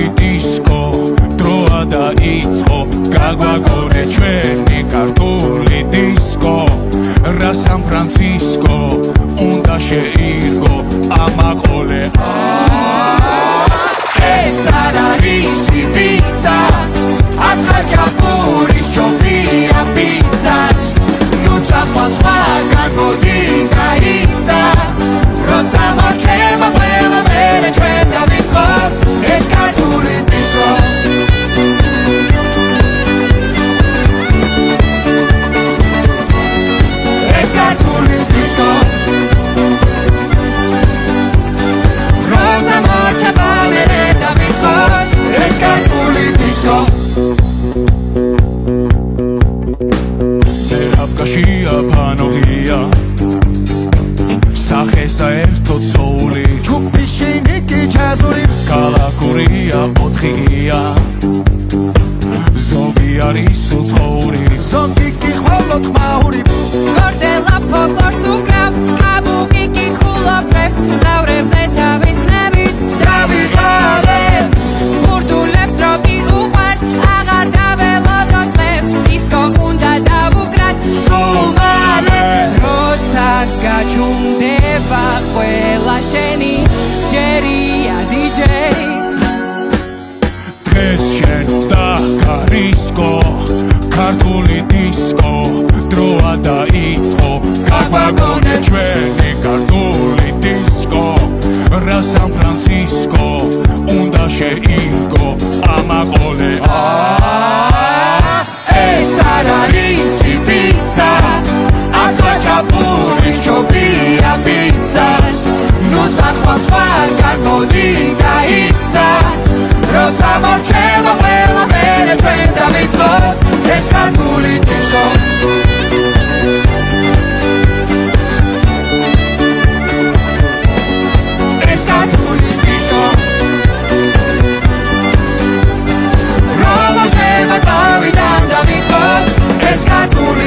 დისკო დროა დაიწყო გაგვაგონე ჩვენი ქართული დისკო რა სან-ფრანცისკო უნდა შეირგო ამაყოლე ეს არ არის პიცა ათაჭაპურის ჯობია პიცას ნუ წახვალ სხვაგან მოდი გაიცა როცა მარჩება ყველა მერე ჩვენ დავიწყოთ ეს ქართული დისკო ეს ქართული დისკო როცა მარჩება მერე დავიწყოთ ეს ქართული დისკო დეაფკაშია ფანოგია სახე საერთოდ სოული ჯგუფი შენიკი ჯაზური კალაკურია ოთხია ზოგი არის უცხოური ზოგი კი ხოლოდ ხმაური გორდელა ფოლკლორს უკრავს კაბუკი კი ხულობს რეპს მგზავრებზე თავის ქნებით დავიღალეთ ბურდულებს როკი უყვართ აღარ დაველოდოთ წლებს დისკო უნდა დავუკრათ სულ მალე როცა გაჩუმდება ყველა შენი ჯერია დიჯეი დღეს შენ დაგარისკო ქართული დისკო დროა დაიწყო გაგვაგონე ჩვენი ქართული დისკო რა სან-ფრანცისკო უნდა შეირგო ამაყოლე ეს არ არის პიცა ათაჭაპურის ჯობია პიცას ნუ წახვალ სხვაგან მოდი გაიცა როცა მარჩება ყველა მერე ჩვენ დავიწყოთ ეს ქართული დისკო ეს ქართული დისკო რა მარჩება თავიდან დავიწყოთ ეს ქართული